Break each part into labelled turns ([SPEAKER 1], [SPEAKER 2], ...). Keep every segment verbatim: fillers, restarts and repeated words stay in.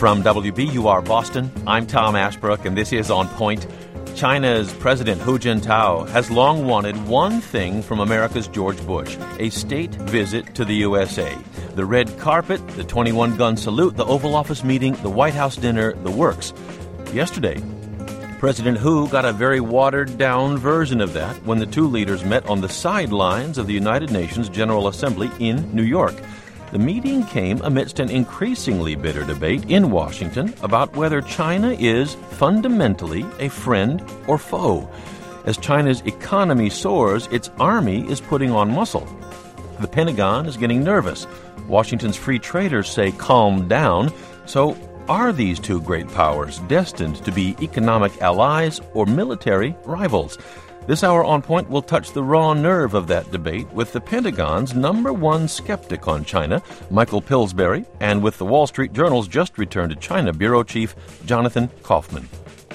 [SPEAKER 1] From W B U R Boston, I'm Tom Ashbrook, and this is On Point. China's President Hu Jintao has long wanted one thing from America's George Bush, a state visit to the U S A. The red carpet, the twenty-one gun salute, the Oval Office meeting, the White House dinner, the works. Yesterday, President Hu got a very watered-down version of that when the two leaders met on the sidelines of the United Nations General Assembly in New York. The meeting came amidst an increasingly bitter debate in Washington about whether China is fundamentally a friend or foe. As China's economy soars, its army is putting on muscle. The Pentagon is getting nervous. Washington's free traders say calm down. So are these two great powers destined to be economic allies or military rivals? This hour on Point will touch the raw nerve of that debate with the Pentagon's number one skeptic on China, Michael Pillsbury, and with the Wall Street Journal's just-returned to China bureau chief, Jonathan Kaufman.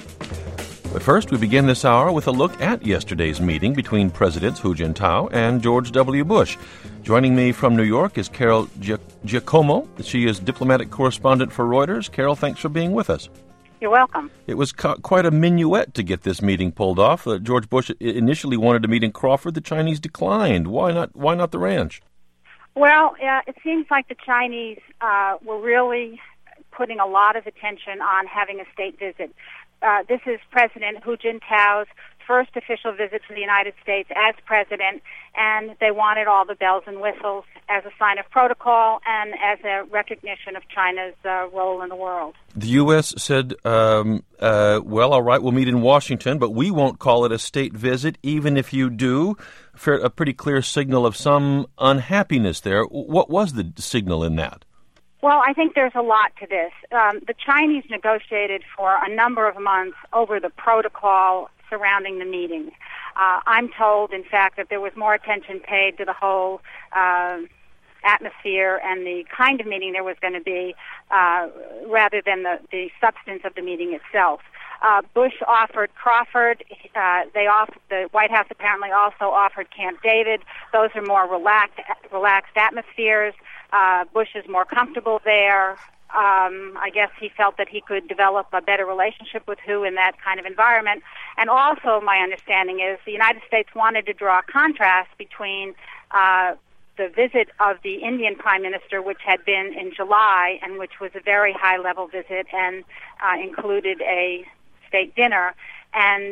[SPEAKER 1] But first, we begin this hour with a look at yesterday's meeting between Presidents Hu Jintao and George W. Bush. Joining me from New York is Carol Giacomo. She is diplomatic correspondent for Reuters. Carol, thanks for being with us.
[SPEAKER 2] You're welcome.
[SPEAKER 1] It was ca- quite a minuet to get this meeting pulled off. Uh, George Bush initially wanted to meet in Crawford. The Chinese declined. Why not? Why not the ranch?
[SPEAKER 2] Well, uh, it seems like the Chinese uh, were really putting a lot of attention on having a state visit. Uh, this is President Hu Jintao's first official visit to the United States as president, and they wanted all the bells and whistles as a sign of protocol and as a recognition of China's uh, role in the world.
[SPEAKER 1] The U S said, um, uh, well, all right, we'll meet in Washington, but we won't call it a state visit, even if you do. Fair, a pretty clear signal of some unhappiness there. What was the signal in that?
[SPEAKER 2] Well, I think there's a lot to this. Um, the Chinese negotiated for a number of months over the protocol surrounding the meeting. Uh, I'm told, in fact, that there was more attention paid to the whole uh, atmosphere and the kind of meeting there was going to be uh, rather than the, the substance of the meeting itself. Uh, Bush offered Crawford. Uh, they off- the White House apparently also offered Camp David. Those are more relaxed, relaxed atmospheres. Uh, Bush is more comfortable there. Um, I guess he felt that he could develop a better relationship with Hu in that kind of environment. And also, my understanding is the United States wanted to draw a contrast between uh, the visit of the Indian Prime Minister, which had been in July, and which was a very high-level visit and uh, included a state dinner, and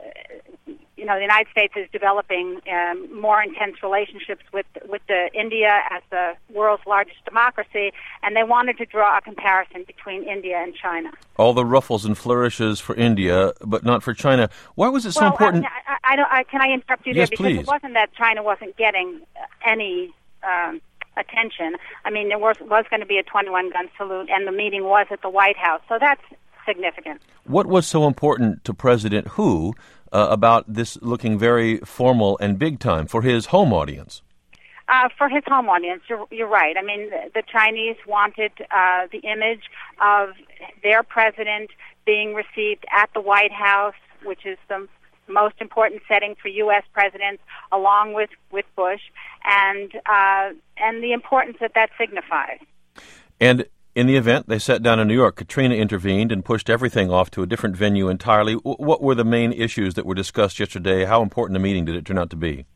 [SPEAKER 2] uh, you know the United States is developing um, more intense relationships with with the India as the world's largest democracy, and they wanted to draw a comparison between India and China.
[SPEAKER 1] All the ruffles and flourishes for India, but not for China. Why was it so
[SPEAKER 2] well,
[SPEAKER 1] important?
[SPEAKER 2] I, I, I don't. I, can I interrupt you there?
[SPEAKER 1] Yes,
[SPEAKER 2] Because
[SPEAKER 1] please.
[SPEAKER 2] It wasn't that China wasn't getting any um, attention. I mean, there was was going to be a twenty-one gun salute, and the meeting was at the White House, so that's significant.
[SPEAKER 1] What was so important to President Hu uh, about this looking very formal and big time for his home audience?
[SPEAKER 2] Uh, for his home audience, you're, you're right. I mean, the, the Chinese wanted uh, the image of their president being received at the White House, which is the most important setting for U S presidents, along with, with Bush, and uh, and the importance that that signifies.
[SPEAKER 1] And in the event, they sat down in New York. Katrina intervened and pushed everything off to a different venue entirely. W- what were the main issues that were discussed yesterday? How important a meeting did it turn out to be?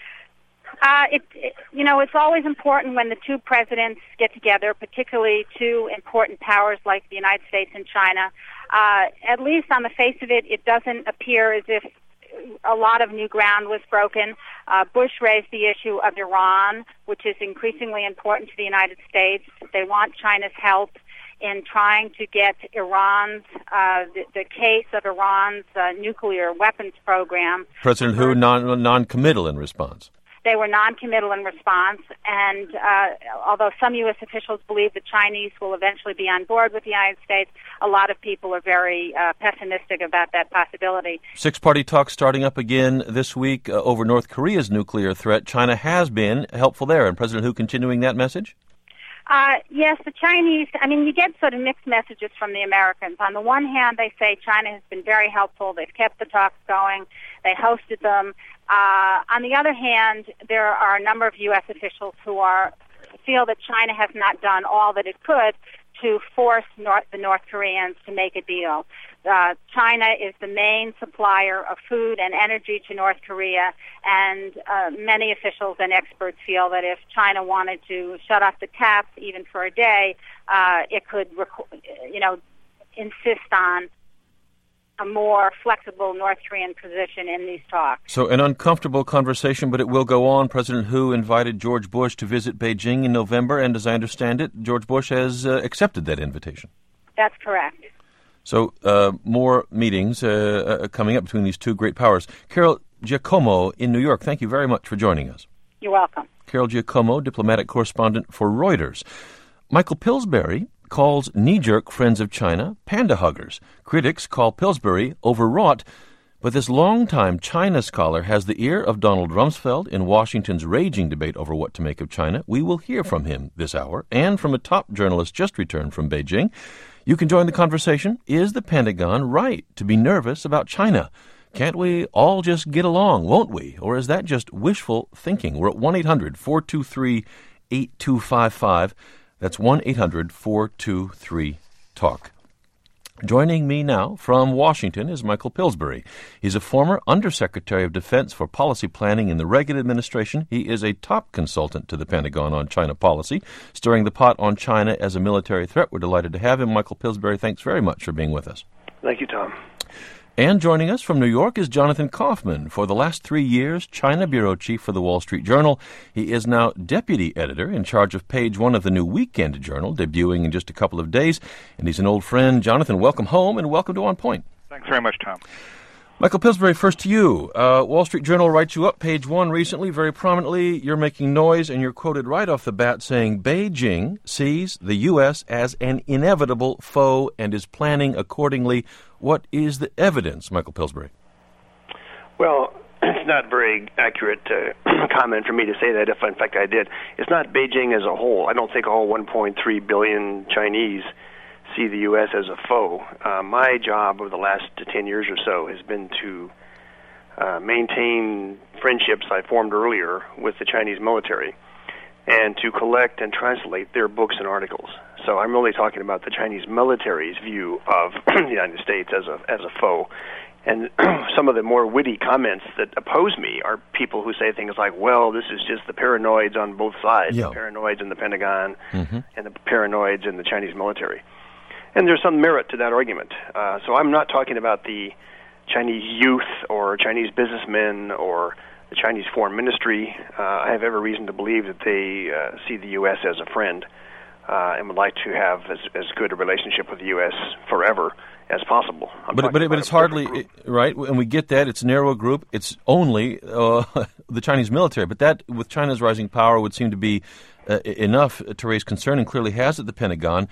[SPEAKER 2] Uh, it, it, you know, it's always important when the two presidents get together, particularly two important powers like the United States and China. Uh, at least on the face of it, it doesn't appear as if a lot of new ground was broken. Uh, Bush raised the issue of Iran, which is increasingly important to the United States. They want China's help in trying to get Iran's, uh, the, the case of Iran's uh, nuclear weapons program.
[SPEAKER 1] President Hu non, non-committal in response.
[SPEAKER 2] They were non-committal in response, and uh, although some U S officials believe the Chinese will eventually be on board with the United States, a lot of people are very uh, pessimistic about that possibility.
[SPEAKER 1] Six-party talks starting up again this week uh, over North Korea's nuclear threat. China has been helpful there, and President Hu continuing that message?
[SPEAKER 2] Uh, yes, the Chinese, I mean, you get sort of mixed messages from the Americans. On the one hand, they say China has been very helpful. They've kept the talks going. They hosted them. Uh, on the other hand, there are a number of U S officials who are feel that China has not done all that it could to force North, the North Koreans to make a deal. Uh, China is the main supplier of food and energy to North Korea, and uh, many officials and experts feel that if China wanted to shut off the taps even for a day, uh, it could, rec- you know, insist on a more flexible North Korean position in these talks.
[SPEAKER 1] So an uncomfortable conversation, but it will go on. President Hu invited George Bush to visit Beijing in November, and as I understand it, George Bush has uh, accepted that invitation.
[SPEAKER 2] That's correct.
[SPEAKER 1] So uh, more meetings uh, uh, coming up between these two great powers. Carol Giacomo in New York, thank you very much for joining us.
[SPEAKER 2] You're welcome.
[SPEAKER 1] Carol Giacomo, diplomatic correspondent for Reuters. Michael Pillsbury calls knee-jerk friends of China panda huggers. Critics call Pillsbury overwrought, but this longtime China scholar has the ear of Donald Rumsfeld in Washington's raging debate over what to make of China. We will hear from him this hour, and from a top journalist just returned from Beijing. You can join the conversation. Is the Pentagon right to be nervous about China? Can't we all just get along, won't we? Or is that just wishful thinking? We're at one eight hundred four two three eight two five five. That's one eight hundred four two three talk. Joining me now from Washington is Michael Pillsbury. He's a former Undersecretary of Defense for Policy Planning in the Reagan administration. He is a top consultant to the Pentagon on China policy, stirring the pot on China as a military threat. We're delighted to have him. Michael Pillsbury, thanks very much for being with us.
[SPEAKER 3] Thank you, Tom.
[SPEAKER 1] And joining us from New York is Jonathan Kaufman. For the last three years, China Bureau Chief for the Wall Street Journal. He is now Deputy Editor in charge of page one of the new Weekend Journal, debuting in just a couple of days. And he's an old friend. Jonathan, welcome home and welcome to On Point.
[SPEAKER 3] Thanks very much, Tom.
[SPEAKER 1] Michael Pillsbury, first to you. Uh, Wall Street Journal writes you up, page one recently, very prominently. You're making noise, and you're quoted right off the bat saying Beijing sees the U S as an inevitable foe and is planning accordingly. What is the evidence, Michael Pillsbury?
[SPEAKER 3] Well, it's not very accurate uh, comment for me to say that, if in fact I did. It's not Beijing as a whole. I don't think all one point three billion Chinese see the U S as a foe. Uh, my job over the last ten years or so has been to uh, maintain friendships I formed earlier with the Chinese military and to collect and translate their books and articles. So I'm really talking about the Chinese military's view of the United States as a as a foe. And some of the more witty comments that oppose me are people who say things like, well, this is just the paranoids on both sides, yeah. the paranoids in the Pentagon mm-hmm. and the paranoids in the Chinese military. And there's some merit to that argument. Uh, so I'm not talking about the Chinese youth or Chinese businessmen or the Chinese foreign ministry. Uh, I have every reason to believe that they uh, see the U S as a friend uh, and would like to have as, as good a relationship with the U S forever as possible. I'm
[SPEAKER 1] but but, but it's hardly, it, right, and we get that. It's a narrow group. It's only uh, the Chinese military. But that, with China's rising power, would seem to be uh, enough to raise concern, and clearly has at the Pentagon.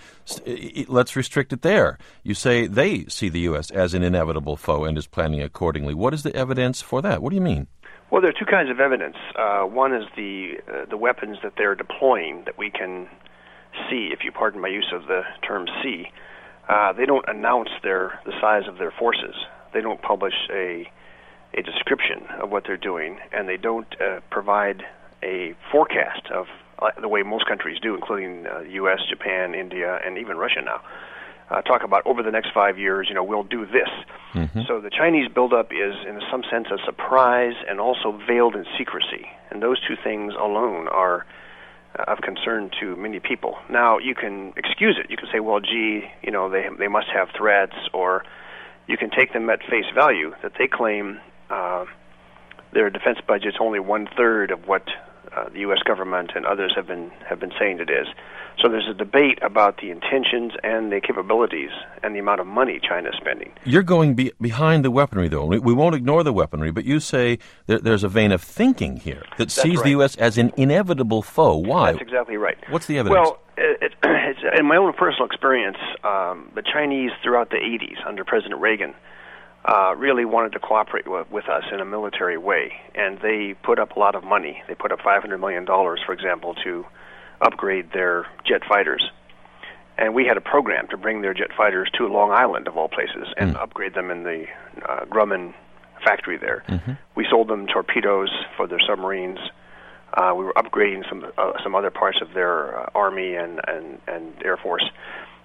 [SPEAKER 1] Let's restrict it there. You say they see the U S as an inevitable foe and is planning accordingly. What is the evidence for that? What do you mean?
[SPEAKER 3] Well, there are two kinds of evidence. Uh, one is the uh, the weapons that they're deploying that we can see, if you pardon my use of the term see. Uh, they don't announce their the size of their forces. They don't publish a a description of what they're doing, and they don't uh, provide a forecast of uh, the way most countries do, including uh, U S, Japan, India, and even Russia now. Uh, talk about over the next five years, you know, we'll do this. Mm-hmm. So the Chinese buildup is, in some sense, a surprise and also veiled in secrecy. And those two things alone are uh, of concern to many people. Now, you can excuse it. You can say, well, gee, you know, they they must have threats, or you can take them at face value that they claim uh, their defense budget's only one-third of what uh, the U S government and others have been have been saying it is. So there's a debate about the intentions and the capabilities and the amount of money China is spending.
[SPEAKER 1] You're going be- behind the weaponry, though. We, we won't ignore the weaponry, but you say there, there's a vein of thinking here that
[SPEAKER 3] That's
[SPEAKER 1] sees
[SPEAKER 3] right.
[SPEAKER 1] the U S as an inevitable foe. Why?
[SPEAKER 3] That's exactly right.
[SPEAKER 1] What's the evidence?
[SPEAKER 3] Well, it, it's, in my own personal experience, um, the Chinese throughout the eighties under President Reagan uh, really wanted to cooperate w- with us in a military way, and they put up a lot of money. They put up five hundred million dollars, for example, to upgrade their jet fighters. And we had a program to bring their jet fighters to Long Island, of all places, and mm. upgrade them in the uh, Grumman factory there. Mm-hmm. We sold them torpedoes for their submarines. Uh, we were upgrading some uh, some other parts of their uh, Army and, and, and Air Force.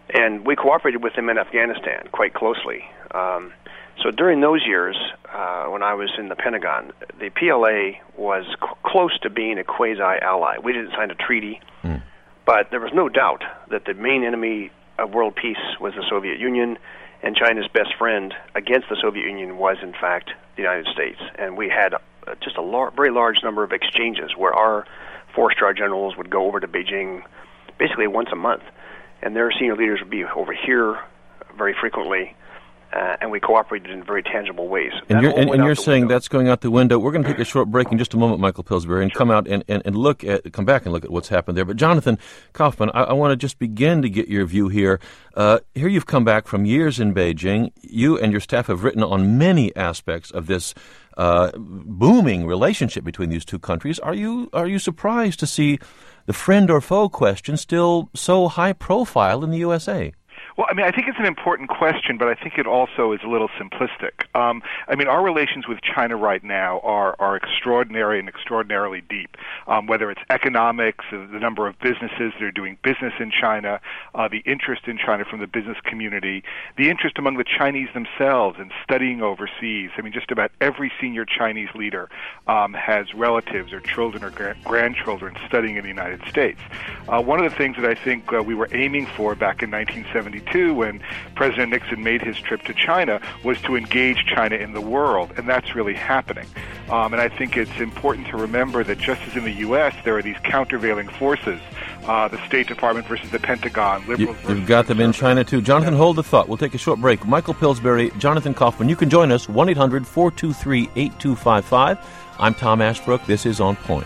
[SPEAKER 3] And we cooperated with them in Afghanistan quite closely. Um, so during those years, uh, when I was in the Pentagon, the P L A was c- close to being a quasi-ally. We didn't sign a treaty, mm. but there was no doubt that the main enemy of world peace was the Soviet Union, and China's best friend against the Soviet Union was, in fact, the United States. And we had uh, just a lar- very large number of exchanges where our four-star generals would go over to Beijing basically once a month, and their senior leaders would be over here very frequently, uh, and we cooperated in very tangible ways.
[SPEAKER 1] And
[SPEAKER 3] That
[SPEAKER 1] you're,
[SPEAKER 3] all
[SPEAKER 1] and,
[SPEAKER 3] went
[SPEAKER 1] and
[SPEAKER 3] out
[SPEAKER 1] you're
[SPEAKER 3] the
[SPEAKER 1] saying
[SPEAKER 3] window.
[SPEAKER 1] that's going out the window. We're going to take a short break in just a moment, Michael Pillsbury, and
[SPEAKER 3] Sure.
[SPEAKER 1] come out and, and, and look at, come back and look at what's happened there. But Jonathan Kaufman, I, I want to just begin to get your view here. Uh, here you've come back from years in Beijing. You and your staff have written on many aspects of this uh, booming relationship between these two countries. Are you are you surprised to see the friend or foe question still so high profile in the U S A?
[SPEAKER 4] Well, I mean, I think it's an important question, but I think it also is a little simplistic. Um, I mean, our relations with China right now are, are extraordinary and extraordinarily deep, um, whether it's economics, uh, the number of businesses that are doing business in China, uh, the interest in China from the business community, the interest among the Chinese themselves in studying overseas. I mean, just about every senior Chinese leader um, has relatives or children or gra- grandchildren studying in the United States. Uh, one of the things that I think uh, we were aiming for back in nineteen seventy-two when President Nixon made his trip to China was to engage China in the world, and that's really happening. Um, and I think it's important to remember that just as in the U S, there are these countervailing forces, uh, the State Department versus the Pentagon, liberals
[SPEAKER 1] you,
[SPEAKER 4] versus
[SPEAKER 1] You've got them in China, too. Jonathan, hold the thought. We'll take a short break. Michael Pillsbury, Jonathan Kaufman, you can join us, one eight hundred four two three eight two five five. I'm Tom Ashbrook. This is On Point.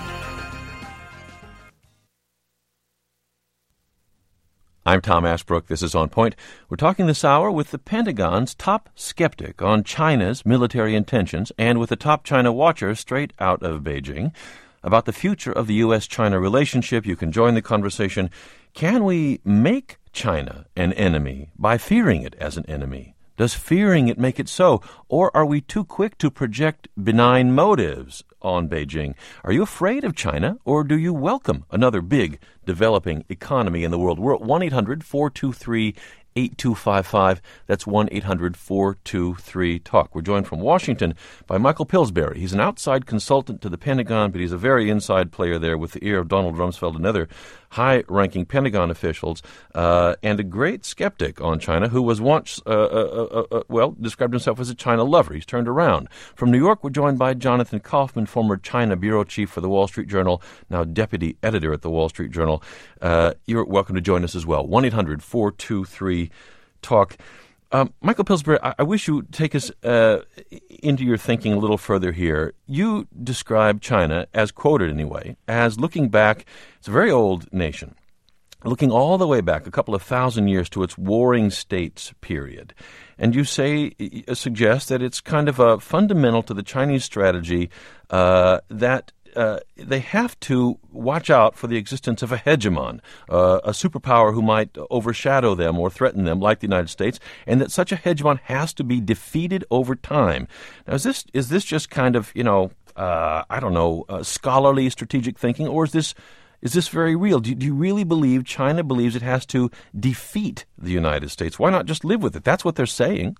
[SPEAKER 1] I'm Tom Ashbrook. This is On Point. We're talking this hour with the Pentagon's top skeptic on China's military intentions and with the top China watcher straight out of Beijing about the future of the U S China relationship. You can join the conversation. Can we make China an enemy by fearing it as an enemy? Does fearing it make it so? Or are we too quick to project benign motives on Beijing? Are you afraid of China, or do you welcome another big developing economy in the world? We're at one eight hundred four two three eight two five five. That's one eight hundred four two three talk. We're joined from Washington by Michael Pillsbury. He's an outside consultant to the Pentagon, but he's a very inside player there with the ear of Donald Rumsfeld and other high-ranking Pentagon officials, uh, and a great skeptic on China who was once, uh, uh, uh, uh, well, described himself as a China lover. He's turned around. From New York, we're joined by Jonathan Kaufman, former China bureau chief for the Wall Street Journal, now deputy editor at the Wall Street Journal. Uh, you're welcome to join us as well. one eight hundred four two three talk. Um, Michael Pillsbury, I, I wish you would take us uh, into your thinking a little further here. You describe China, as quoted anyway, as looking back. It's a very old nation, looking all the way back a couple of thousand years to its warring states period. And you say, uh, suggest that it's kind of a fundamental to the Chinese strategy uh, that Uh, they have to watch out for the existence of a hegemon, uh, a superpower who might overshadow them or threaten them, like the United States, and that such a hegemon has to be defeated over time. Now, is this is this just kind of, you know, uh, I don't know, uh, scholarly strategic thinking, or is this is this very real? Do, do you really believe China believes it has to defeat the United States? Why not just live with it? That's what they're saying.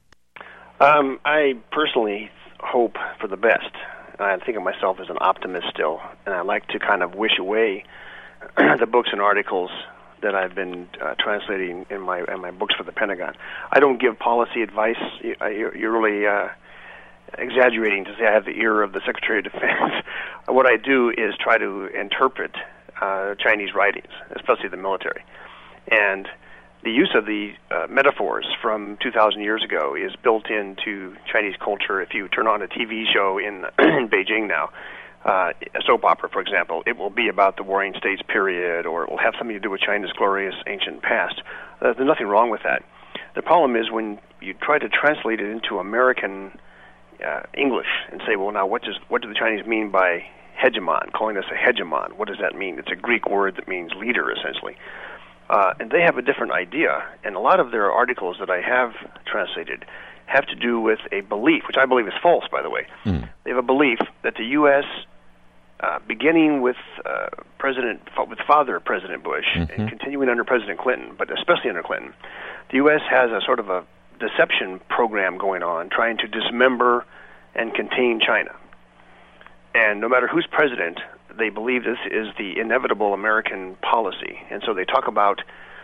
[SPEAKER 3] Um, I personally hope for the best. I think of myself as an optimist still, and I like to kind of wish away the books and articles that I've been uh, translating in my in my books for the Pentagon. I don't give policy advice. You, you're, you're really uh, exaggerating to say I have the ear of the Secretary of Defense. What I do is try to interpret uh, Chinese writings, especially the military. And the use of the uh, metaphors from two thousand years ago is built into Chinese culture. If you turn on a T V show in, in Beijing now, uh, a soap opera, for example, it will be about the Warring States period, or it will have something to do with China's glorious ancient past. Uh, there's nothing wrong with that. The problem is when you try to translate it into American uh, English and say, well, now what does what do the Chinese mean by hegemon, calling us a hegemon? What does that mean? It's a Greek word that means leader, essentially. Uh, and they have a different idea, and a lot of their articles that I have translated have to do with a belief, which I believe is false, by the way. Mm. They have a belief that the U S uh, beginning with uh, President, with Father President Bush,
[SPEAKER 1] mm-hmm.
[SPEAKER 3] and continuing under President Clinton, but especially under Clinton, the U S has a sort of a deception program going on, trying to dismember and contain China. And no matter who's president, they believe this is the inevitable American policy. And so they talk about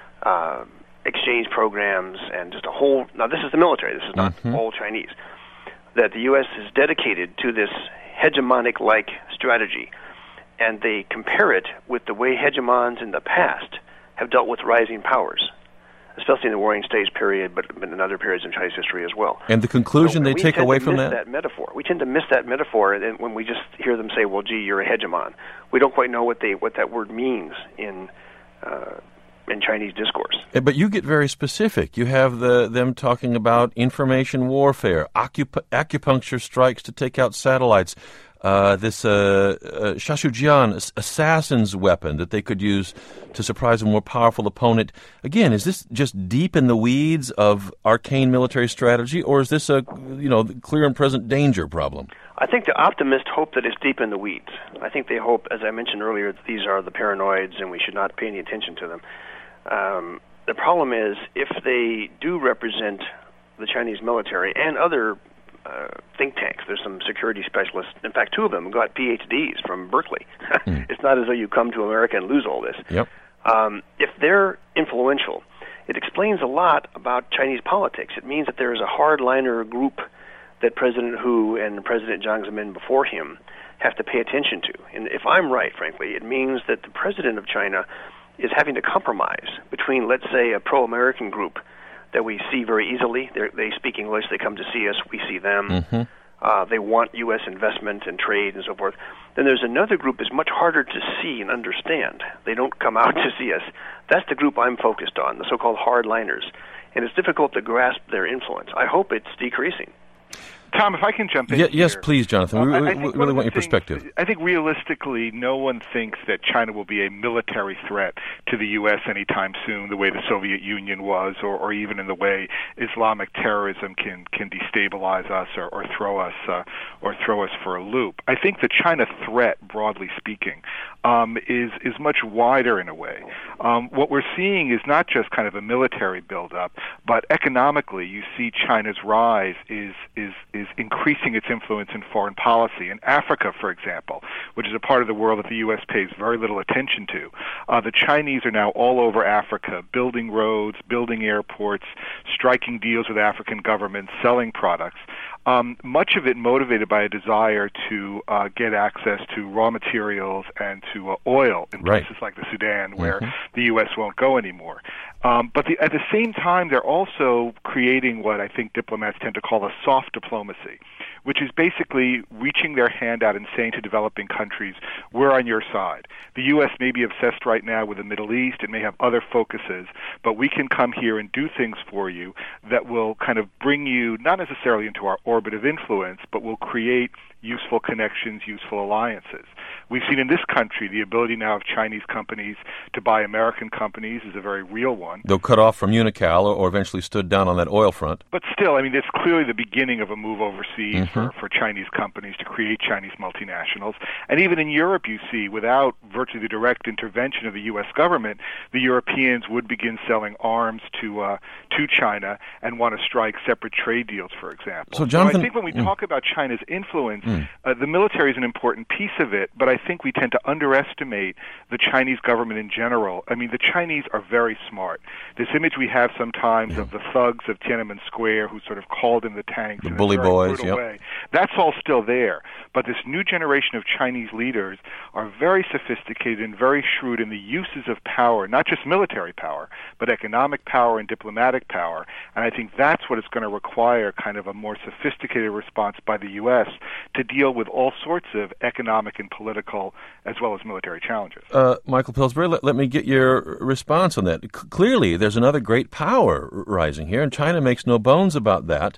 [SPEAKER 3] uh, exchange programs and just a whole... Now, this is the military. This is not
[SPEAKER 1] mm-hmm.
[SPEAKER 3] all Chinese. That the U S is dedicated to this hegemonic-like strategy. And they compare it with the way hegemons in the past have dealt with rising powers, especially in the Warring States period, but in other periods in Chinese history as well.
[SPEAKER 1] And the conclusion
[SPEAKER 3] so
[SPEAKER 1] they take away from
[SPEAKER 3] that?
[SPEAKER 1] that?
[SPEAKER 3] that metaphor. We tend to miss that metaphor and when we just hear them say, well, gee, you're a hegemon. We don't quite know what they what that word means in uh, in Chinese discourse.
[SPEAKER 1] But you get very specific. You have the them talking about information warfare, acup- acupuncture strikes to take out satellites, Uh, this uh, uh, Shashujian assassin's weapon that they could use to surprise a more powerful opponent. Again, is this just deep in the weeds of arcane military strategy, or is this a you know clear and present danger problem?
[SPEAKER 3] I think the optimists hope that it's deep in the weeds. I think they hope, as I mentioned earlier, that these are the paranoids and we should not pay any attention to them. Um, the problem is, if they do represent the Chinese military and other Uh, think tanks. There's some security specialists. In fact, two of them got P H Ds from Berkeley. mm. It's not as though you come to America and lose all this.
[SPEAKER 1] Yep.
[SPEAKER 3] Um, if they're influential, it explains a lot about Chinese politics. It means that there is a hardliner group that President Hu and President Jiang Zemin before him have to pay attention to. And if I'm right, frankly, it means that the president of China is having to compromise between, let's say, a pro-American group that we see very easily. They're, they speak English. They come to see us. We see them.
[SPEAKER 1] Mm-hmm.
[SPEAKER 3] Uh, they want U S investment and trade and so forth. Then there's another group that's much harder to see and understand. They don't come out to see us. That's the group I'm focused on, the so-called hardliners. And it's difficult to grasp their influence. I hope it's decreasing.
[SPEAKER 4] Tom, if I can jump in
[SPEAKER 1] yeah,
[SPEAKER 4] here.
[SPEAKER 1] Yes, please, Jonathan. We,
[SPEAKER 4] Uh,
[SPEAKER 1] we, we really want your
[SPEAKER 4] things,
[SPEAKER 1] perspective.
[SPEAKER 4] I think realistically, no one thinks that China will be a military threat to the U S anytime soon, the way the Soviet Union was, or, or even in the way Islamic terrorism can can destabilize us or, or throw us uh, or throw us for a loop. I think the China threat, broadly speaking, um, is is much wider in a way. Um, what we're seeing is not just kind of a military buildup, but economically, you see China's rise is is is increasing its influence in foreign policy. In Africa, for example, which is a part of the world that the U S pays very little attention to, uh, the Chinese are now all over Africa, building roads, building airports, striking deals with African governments, selling products. Um, much of it motivated by a desire to uh, get access to raw materials and to uh, oil in
[SPEAKER 1] right.
[SPEAKER 4] places like the Sudan, where
[SPEAKER 1] mm-hmm.
[SPEAKER 4] the U S won't go anymore. Um, but the, at the same time, they're also creating what I think diplomats tend to call a soft diplomacy, which is basically reaching their hand out and saying to developing countries, we're on your side. The U S may be obsessed right now with the Middle East. It may have other focuses, but we can come here and do things for you that will kind of bring you not necessarily into our orbit of influence, but will create useful connections, useful alliances. We've seen in this country the ability now of Chinese companies to buy American companies is a very real one.
[SPEAKER 1] They'll cut off from Unical or, or eventually stood down on that oil front.
[SPEAKER 4] But still, I mean, it's clearly the beginning of a move overseas
[SPEAKER 1] mm-hmm.
[SPEAKER 4] for, for Chinese companies to create Chinese multinationals. And even in Europe, you see, without virtually the direct intervention of the U S government, the Europeans would begin selling arms to uh, to China and want to strike separate trade deals, for example.
[SPEAKER 1] So, Jonathan,
[SPEAKER 4] so I think when we
[SPEAKER 1] mm.
[SPEAKER 4] talk about China's influence,
[SPEAKER 1] mm.
[SPEAKER 4] uh, the military is an important piece of it, but I think we tend to underestimate the Chinese government in general. I mean, the Chinese are very smart. This image we have sometimes
[SPEAKER 1] yeah.
[SPEAKER 4] of the thugs of Tiananmen Square who sort of called in the tanks
[SPEAKER 1] the
[SPEAKER 4] in
[SPEAKER 1] bully
[SPEAKER 4] a very
[SPEAKER 1] boys,
[SPEAKER 4] brutal
[SPEAKER 1] yep.
[SPEAKER 4] way. That's all still there. But this new generation of Chinese leaders are very sophisticated and very shrewd in the uses of power, not just military power, but economic power and diplomatic power. And I think that's what is going to require kind of a more sophisticated response by the U S to deal with all sorts of economic and political as well as military challenges.
[SPEAKER 1] Uh, Michael Pillsbury, let, let me get your response on that. C- clearly, there's another great power rising here, and China makes no bones about that.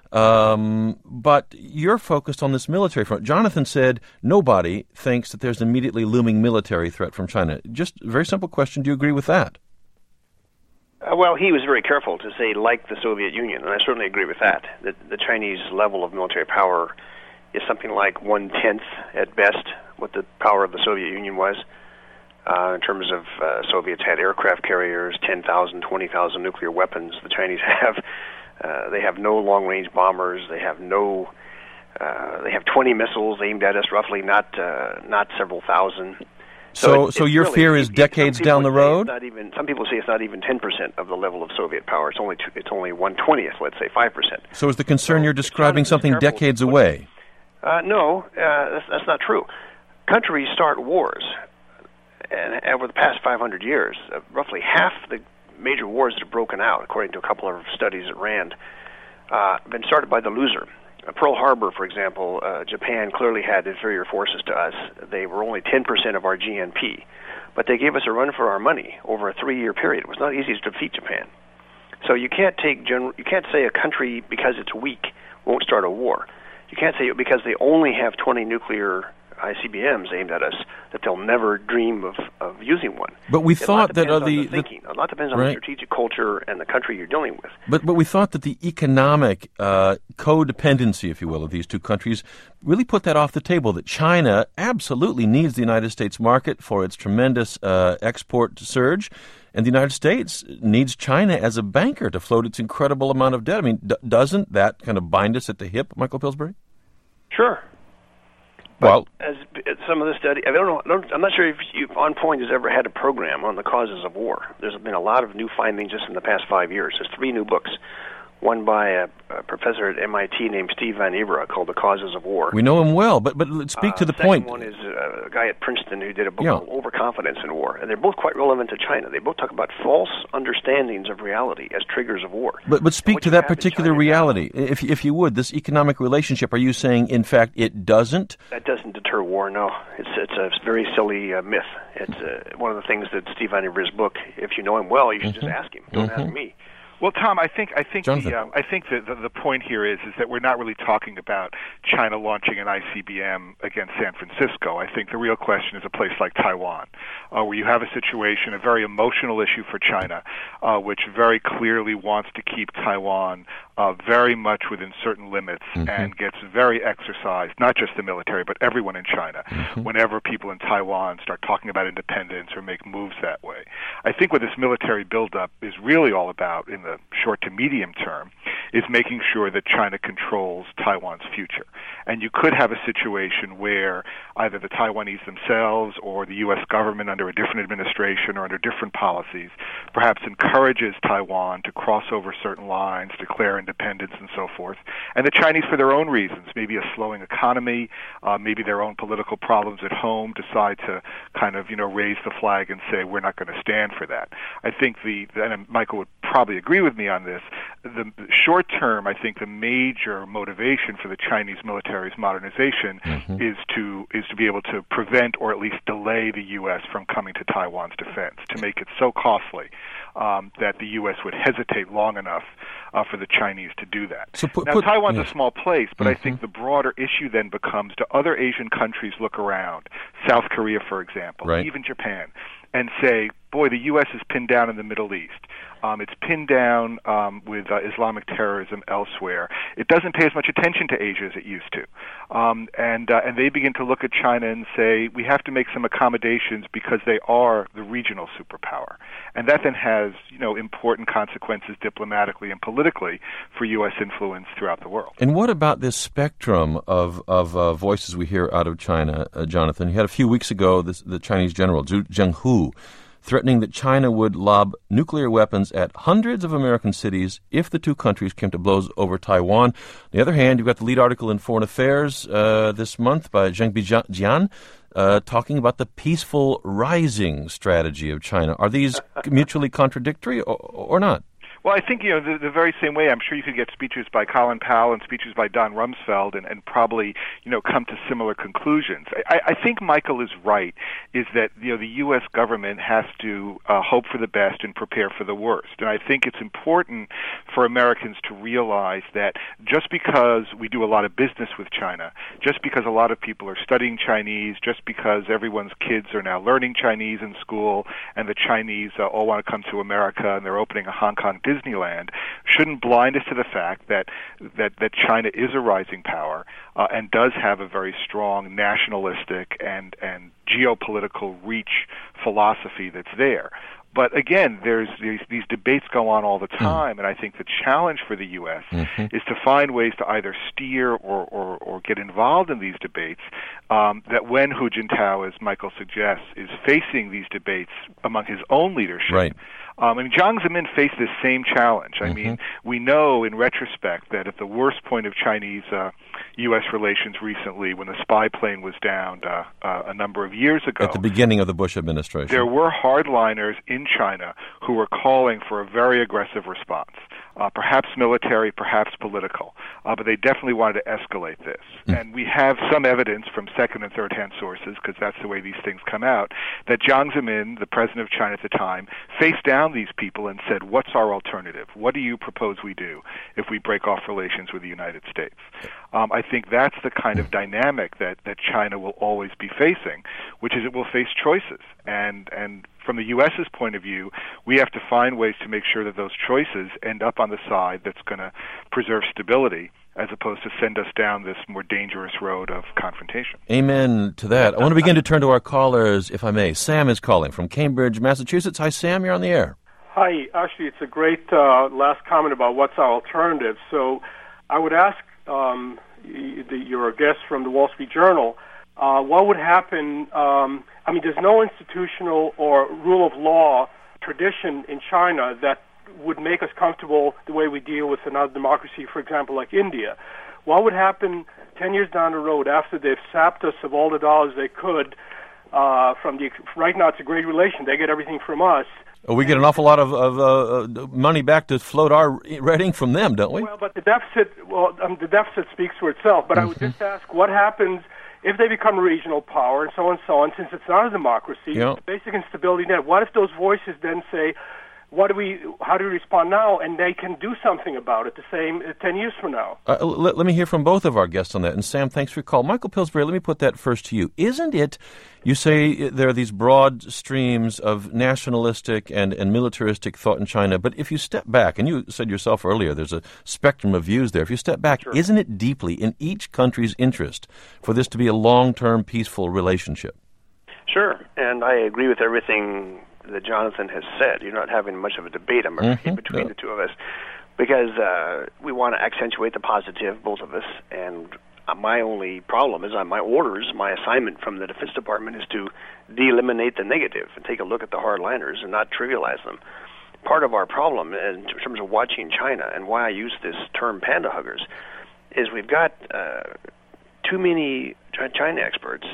[SPEAKER 1] Um, but you're focused on this military front. Jonathan said nobody thinks that there's an immediately looming military threat from China. Just a very simple question. Do you agree with that?
[SPEAKER 3] Uh, well, he was very careful to say like the Soviet Union, and I certainly agree with that. That the Chinese level of military power is something like one-tenth at best what the power of the Soviet Union was. Uh, in terms of uh, Soviets had aircraft carriers, ten thousand, twenty thousand nuclear weapons. The Chinese have uh, they have no long-range bombers. They have no uh, they have twenty missiles aimed at us, roughly, not uh, not several thousand.
[SPEAKER 1] So,
[SPEAKER 3] So, it,
[SPEAKER 1] so your
[SPEAKER 3] really,
[SPEAKER 1] fear is
[SPEAKER 3] it,
[SPEAKER 1] decades
[SPEAKER 3] some people
[SPEAKER 1] down the
[SPEAKER 3] would say
[SPEAKER 1] road?
[SPEAKER 3] It's not even, some people say it's not even ten percent of the level of Soviet power. It's only two, it's only one twentieth, let's say five percent.
[SPEAKER 1] So is the concern
[SPEAKER 3] So
[SPEAKER 1] you're
[SPEAKER 3] it's
[SPEAKER 1] describing
[SPEAKER 3] not as
[SPEAKER 1] something
[SPEAKER 3] terrible
[SPEAKER 1] decades
[SPEAKER 3] as what-
[SPEAKER 1] away?
[SPEAKER 3] Uh, no, uh, that's, that's not true. Countries start wars, and over the past five hundred years, uh, roughly half the major wars that have broken out, according to a couple of studies at RAND, uh, have been started by the loser. Uh, Pearl Harbor, for example, uh, Japan clearly had inferior forces to us. They were only ten percent of our G N P, but they gave us a run for our money over a three-year period. It was not easy to defeat Japan. So you can't take general, you can't say a country because it's weak won't start a war. You can't say because they only have twenty nuclear I C B Ms aimed at us that they'll never dream of, of using one.
[SPEAKER 1] But we
[SPEAKER 3] It a lot
[SPEAKER 1] thought that
[SPEAKER 3] depends
[SPEAKER 1] uh,
[SPEAKER 3] on
[SPEAKER 1] the,
[SPEAKER 3] the thinking. A lot depends on
[SPEAKER 1] right.
[SPEAKER 3] the strategic culture and the country you're dealing with.
[SPEAKER 1] But but we thought that the economic uh, codependency, if you will, of these two countries really put that off the table, that China absolutely needs the United States market for its tremendous uh, export surge, and the United States needs China as a banker to float its incredible amount of debt. I mean, d- doesn't that kind of bind us at the hip, Michael Pillsbury?
[SPEAKER 3] Sure.
[SPEAKER 1] Well,
[SPEAKER 3] As some of the study, I don't know. I don't, I'm not sure if you, On Point has ever had a program on the causes of war. There's been a lot of new findings just in the past five years. There's three new books. One by a, a professor at M I T named Steve Van Ivera called "The Causes of War."
[SPEAKER 1] we know him well, but but let's speak
[SPEAKER 3] Uh,
[SPEAKER 1] to the
[SPEAKER 3] second
[SPEAKER 1] point.
[SPEAKER 3] one is uh, a guy at Princeton who did a book
[SPEAKER 1] Yeah.
[SPEAKER 3] called Overconfidence in War, and they're both quite relevant to China. They both talk about false understandings of reality as triggers of war.
[SPEAKER 1] But but speak
[SPEAKER 3] what
[SPEAKER 1] to
[SPEAKER 3] you
[SPEAKER 1] that
[SPEAKER 3] have in
[SPEAKER 1] particular
[SPEAKER 3] China now-
[SPEAKER 1] reality, if if you would, this economic relationship. Are you saying, in fact, it doesn't?
[SPEAKER 3] That doesn't deter war. No, it's it's a very silly uh, myth. It's uh, one of the things that Steve Van Ivera's book. If you know him well, you should
[SPEAKER 1] Mm-hmm.
[SPEAKER 3] just ask him. Don't ask me.
[SPEAKER 4] Well, Tom, I think I think
[SPEAKER 1] Jonathan.
[SPEAKER 4] the um, I think that the, the point here is is that we're not really talking about China launching an I C B M against San Francisco. I think the real question is a place like Taiwan, uh, where you have a situation, a very emotional issue for China, uh, which very clearly wants to keep Taiwan uh, very much within certain limits
[SPEAKER 1] Mm-hmm.
[SPEAKER 4] and gets very exercised, not just the military, but everyone in China,
[SPEAKER 1] Mm-hmm.
[SPEAKER 4] whenever people in Taiwan start talking about independence or make moves that way. I think what this military buildup is really all about in the short to medium term is making sure that China controls Taiwan's future. And you could have a situation where either the Taiwanese themselves or the U S government under a different administration or under different policies perhaps encourages Taiwan to cross over certain lines, declare independence and so forth. And the Chinese, for their own reasons, maybe a slowing economy, uh, maybe their own political problems at home, decide to kind of, you know, raise the flag and say, we're not going to stand for that. I think the, and Michael would probably agree with me on this, the short term, I think the major motivation for the Chinese military's modernization
[SPEAKER 1] Mm-hmm.
[SPEAKER 4] is to is to be able to prevent or at least delay the U S from coming to Taiwan's defense, to make it so costly um, that the U S would hesitate long enough uh, for the Chinese to do that.
[SPEAKER 1] So put,
[SPEAKER 4] Now,
[SPEAKER 1] put,
[SPEAKER 4] Taiwan's
[SPEAKER 1] yes.
[SPEAKER 4] a small place, but
[SPEAKER 1] Mm-hmm.
[SPEAKER 4] I think the broader issue then becomes, do other Asian countries look around, South Korea, for example,
[SPEAKER 1] Right.
[SPEAKER 4] even Japan, and say, boy, the U S is pinned down in the Middle East. Um, it's pinned down um, with uh, Islamic terrorism elsewhere. It doesn't pay as much attention to Asia as it used to. Um, and uh, and they begin to look at China and say, we have to make some accommodations because they are the regional superpower. And that then has, you know, important consequences diplomatically and politically for U S influence throughout the world.
[SPEAKER 1] And what about this spectrum of of uh, voices we hear out of China, uh, Jonathan? You had a few weeks ago this, the Chinese general, Zhu Zhenghu, threatening that China would lob nuclear weapons at hundreds of American cities if the two countries came to blows over Taiwan. On the other hand, you've got the lead article in Foreign Affairs uh, this month by Zheng Bijian uh, talking about the peaceful rising strategy of China. Are these mutually contradictory or, or not?
[SPEAKER 4] Well, I think, you know, the, the very same way, I'm sure you could get speeches by Colin Powell and speeches by Don Rumsfeld and, and probably, you know, come to similar conclusions. I, I think Michael is right, is that, you know, the U S government has to uh, hope for the best and prepare for the worst. And I think it's important for Americans to realize that just because we do a lot of business with China, just because a lot of people are studying Chinese, just because everyone's kids are now learning Chinese in school, and the Chinese uh, all want to come to America and they're opening a Hong Kong Disney Disneyland shouldn't blind us to the fact that that, that China is a rising power uh, and does have a very strong nationalistic and, and geopolitical reach philosophy that's there. But again, there's these, these debates go on all the time, mm. and I think the challenge for the U S mm-hmm. is to find ways to either steer or, or, or get involved in these debates, um, that when Hu Jintao, as Michael suggests, is facing these debates among his own leadership,
[SPEAKER 1] right.
[SPEAKER 4] Um, I mean, Jiang Zemin faced this same challenge. I mm-hmm. mean, we know in retrospect that at the worst point of Chinese uh, U S relations recently, when the spy plane was downed uh, uh, a number of years ago,
[SPEAKER 1] at the beginning of the Bush administration,
[SPEAKER 4] there were hardliners in China who were calling for a very aggressive response. Uh, perhaps military, perhaps political, uh, but they definitely wanted to escalate this. Mm. And we have some evidence from second and third-hand sources, because that's the way these things come out, that Jiang Zemin, the president of China at the time, faced down these people and said, what's our alternative? What do you propose we do if we break off relations with the United States? Um, I think that's the kind of dynamic that, that China will always be facing, which is it will face choices. And, and from the U S's point of view, we have to find ways to make sure that those choices end up on the side that's going to preserve stability, as opposed to send us down this more dangerous road of confrontation.
[SPEAKER 1] Amen to that. I want to begin to turn to our callers, if I may. Sam is calling from Cambridge, Massachusetts. Hi, Sam. You're on the air.
[SPEAKER 5] Hi. Actually, it's a great uh, last comment about what's our alternative. So I would ask um, the, your guest from the Wall Street Journal, uh, what would happen? Um, I mean, there's no institutional or rule of law tradition in China that would make us comfortable the way we deal with another democracy, for example, like India. What would happen ten years down the road after they've sapped us of all the dollars they could uh, from the, right now it's a great relation. They get everything from us.
[SPEAKER 1] Oh, we get an awful lot of, of uh, money back to float our rating from them, don't we?
[SPEAKER 5] Well, but the deficit, well, um, the deficit speaks for itself. But mm-hmm. I would just ask, what happens if they become a regional power and so on and so on, since it's not a democracy,
[SPEAKER 1] yeah.
[SPEAKER 5] basic instability net? What if those voices then say, what do we, how do we respond now? And they can do something about it the same uh, ten years from now.
[SPEAKER 1] Uh, let, let me hear from both of our guests on that. And Sam, thanks for your call. Michael Pillsbury, let me put that first to you. Isn't it, you say there are these broad streams of nationalistic and, and militaristic thought in China, but if you step back, and you said yourself earlier, there's a spectrum of views there. If you step back, sure. isn't it deeply in each country's interest for this to be a long-term peaceful relationship?
[SPEAKER 3] Sure, and I agree with everything that Jonathan has said. You're not having much of a debate, I'm afraid, mm-hmm. between yeah. the two of us, because uh, we want to accentuate the positive, both of us, and uh, my only problem is on my orders, my assignment from the Defense Department is to de-eliminate the negative and take a look at the hardliners and not trivialize them. Part of our problem in terms of watching China, and why I use this term panda huggers, is we've got uh, too many China experts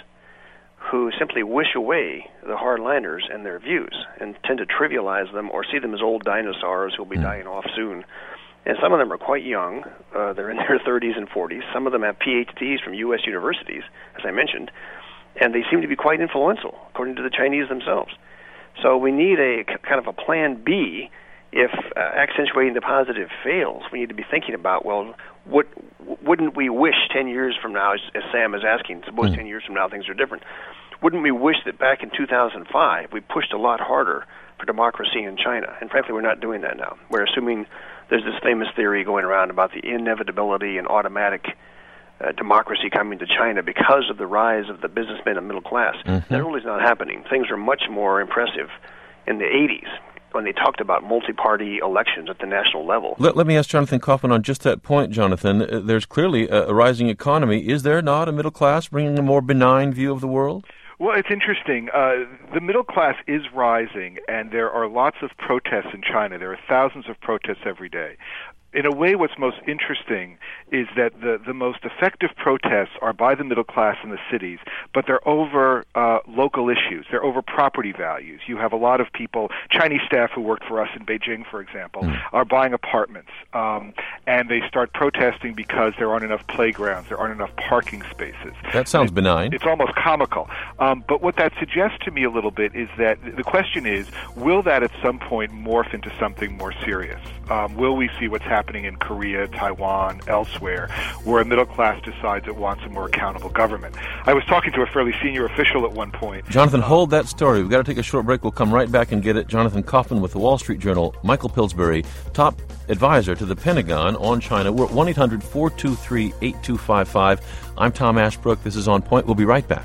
[SPEAKER 3] who simply wish away the hardliners and their views and tend to trivialize them or see them as old dinosaurs who will be mm. dying off soon. And some of them are quite young. Uh, they're in their thirties and forties. Some of them have P H Ds from U S universities, as I mentioned, and they seem to be quite influential, according to the Chinese themselves. So we need a kind of a plan B. If uh, accentuating the positive fails, we need to be thinking about, well, what, wouldn't we wish ten years from now, as, as Sam is asking, suppose mm. ten years from now things are different, wouldn't we wish that back in two thousand five we pushed a lot harder for democracy in China? And frankly, we're not doing that now. We're assuming there's this famous theory going around about the inevitability and automatic uh, democracy coming to China because of the rise of the businessmen and middle class. Mm-hmm. That really is not happening. Things are much more impressive in the eighties. When they talked about multi-party elections at the national level.
[SPEAKER 1] Let, let me ask Jonathan Kaufman on just that point, Jonathan. Uh, there's clearly a, a rising economy. Is there not a middle class bringing a more benign view of the world?
[SPEAKER 4] Well, it's interesting. Uh, the middle class is rising, and there are lots of protests in China. There are thousands of protests every day. In a way, what's most interesting is that the, the most effective protests are by the middle class in the cities, but they're over uh, local issues. They're over property values. You have a lot of people, Chinese staff who work for us in Beijing, for example, mm. are buying apartments, um, and they start protesting because there aren't enough playgrounds, there aren't enough parking spaces.
[SPEAKER 1] That sounds
[SPEAKER 4] it,
[SPEAKER 1] benign.
[SPEAKER 4] It's almost comical. Um, but what that suggests to me a little bit is that the question is, will that at some point morph into something more serious? Um, will we see what's happening happening in Korea, Taiwan, elsewhere, where a middle class decides it wants a more accountable government. I was talking to a fairly senior official at one point.
[SPEAKER 1] Jonathan, hold that story. We've got to take a short break. We'll come right back and get it. Jonathan Kaufman with the Wall Street Journal, Michael Pillsbury, top advisor to the Pentagon on China. We're at one eight hundred four two three eight two five five. I'm Tom Ashbrook. This is On Point. We'll be right back.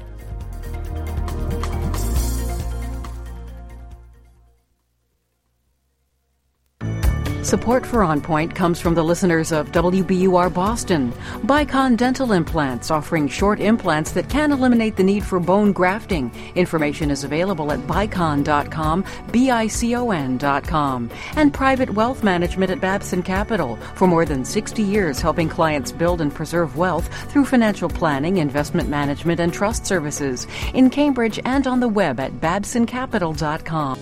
[SPEAKER 6] Support for On Point comes from the listeners of W B U R Boston. Bicon Dental Implants, offering short implants that can eliminate the need for bone grafting. Information is available at bicon dot com, B I C O N dot com. And Private Wealth Management at Babson Capital, for more than sixty years helping clients build and preserve wealth through financial planning, investment management, and trust services. In Cambridge and on the web at babson capital dot com.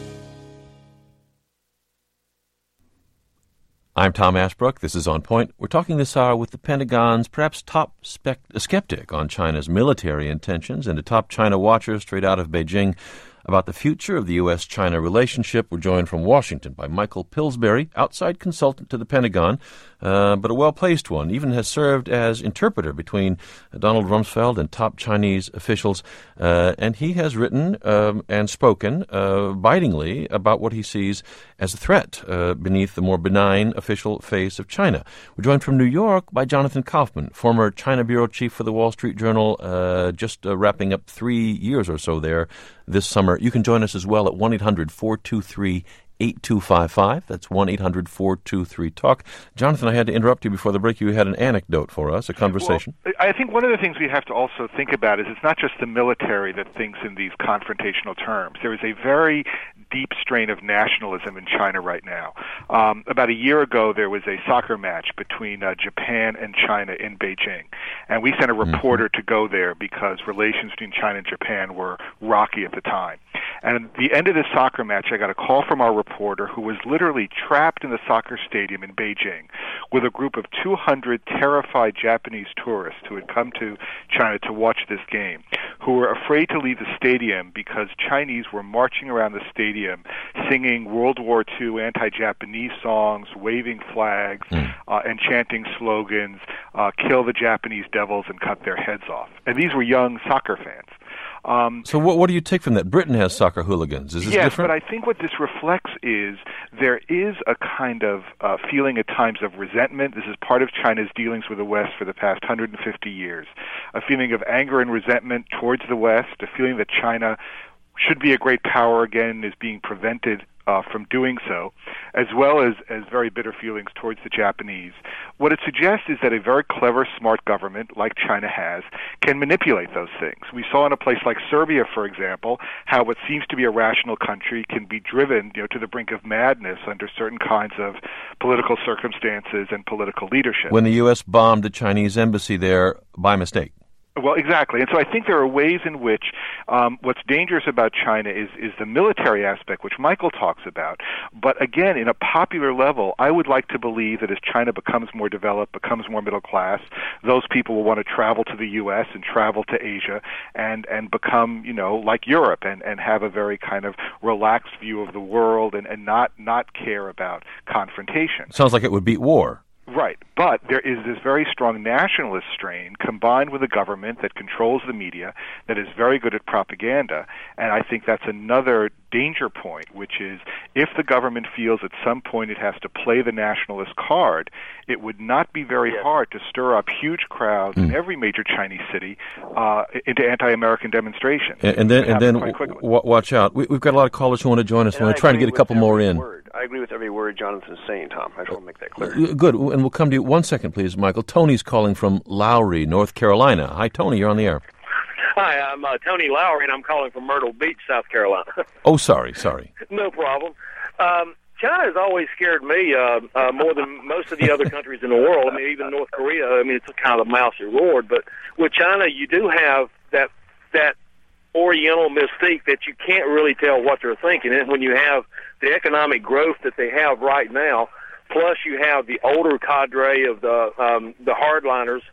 [SPEAKER 1] I'm Tom Ashbrook. This is On Point. We're talking this hour with the Pentagon's perhaps top spec- skeptic on China's military intentions and a top China watcher straight out of Beijing about the future of the U S China relationship. We're joined from Washington by Michael Pillsbury, outside consultant to the Pentagon, uh, but a well-placed one, even has served as interpreter between Donald Rumsfeld and top Chinese officials, uh, and he has written um, and spoken uh, bitingly about what he sees as a threat uh, beneath the more benign official face of China. We're joined from New York by Jonathan Kaufman, former China bureau chief for the Wall Street Journal, uh, just uh, wrapping up three years or so there this summer. You can join us as well at one eight hundred four two three eight two five five. That's one eight hundred four two three talk. Jonathan, I had to interrupt you before the break. You had an anecdote for us, a conversation.
[SPEAKER 4] Well, I think one of the things we have to also think about is it's not just the military that thinks in these confrontational terms. There is a very deep strain of nationalism in China right now. Um, about a year ago, there was a soccer match between uh, Japan and China in Beijing, and we sent a reporter mm-hmm. to go there because relations between China and Japan were rocky at the time. And at the end of this soccer match, I got a call from our reporter who was literally trapped in the soccer stadium in Beijing with a group of two hundred terrified Japanese tourists who had come to China to watch this game, who were afraid to leave the stadium because Chinese were marching around the stadium singing World War Two anti-Japanese songs, waving flags, mm. uh, and chanting slogans, uh, kill the Japanese devils and cut their heads off. And these were young soccer fans. Um,
[SPEAKER 1] so what, what do you take from that? Britain has soccer hooligans. Is this
[SPEAKER 4] yes,
[SPEAKER 1] different?
[SPEAKER 4] But I think what this reflects is there is a kind of uh, feeling at times of resentment. This is part of China's dealings with the West for the past one hundred fifty years. A feeling of anger and resentment towards the West, a feeling that China should be a great power again is being prevented Uh, from doing so, as well as, as very bitter feelings towards the Japanese. What it suggests is that a very clever, smart government, like China has, can manipulate those things. We saw in a place like Serbia, for example, how what seems to be a rational country can be driven, you know, to the brink of madness under certain kinds of political circumstances and political leadership.
[SPEAKER 1] When the U S bombed the Chinese embassy there by mistake.
[SPEAKER 4] Well, exactly. And so I think there are ways in which um, what's dangerous about China is, is the military aspect, which Michael talks about. But again, in a popular level, I would like to believe that as China becomes more developed, becomes more middle class, those people will want to travel to the U S and travel to Asia and, and become, you know, like Europe and, and have a very kind of relaxed view of the world and, and not, not care about confrontation.
[SPEAKER 1] Sounds like it would beat war.
[SPEAKER 4] Right, but there is this very strong nationalist strain combined with a government that controls the media, that is very good at propaganda, and I think that's another danger point, which is if the government feels at some point it has to play the nationalist card, it would not be very yes. hard to stir up huge crowds mm. in every major Chinese city uh, into anti-American demonstrations.
[SPEAKER 1] And, and then, and then w- watch out. We, we've got a lot of callers who want to join us. We're trying to get a couple more in.
[SPEAKER 3] Word. I agree with every word Jonathan's saying, Tom. I just want to make that clear.
[SPEAKER 1] Good, and we'll come to you. One second, please, Michael. Tony's calling from Lowry, North Carolina. Hi, Tony. You're on the air.
[SPEAKER 7] Hi, I'm uh, Tony Lowry, and I'm calling from Myrtle Beach, South Carolina.
[SPEAKER 1] Oh, sorry, sorry.
[SPEAKER 7] No problem. Um, China has always scared me uh, uh, more than most of the other countries in the world. I mean, even North Korea. I mean, it's a kind of mousy lord. But with China, you do have that that Oriental mystique that you can't really tell what they're thinking. And when you have the economic growth that they have right now, plus you have the older cadre of the um, the hardliners,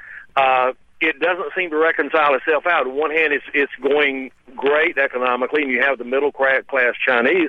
[SPEAKER 7] uh, it doesn't seem to reconcile itself out. On one hand, it's it's going great economically, and you have the middle class Chinese.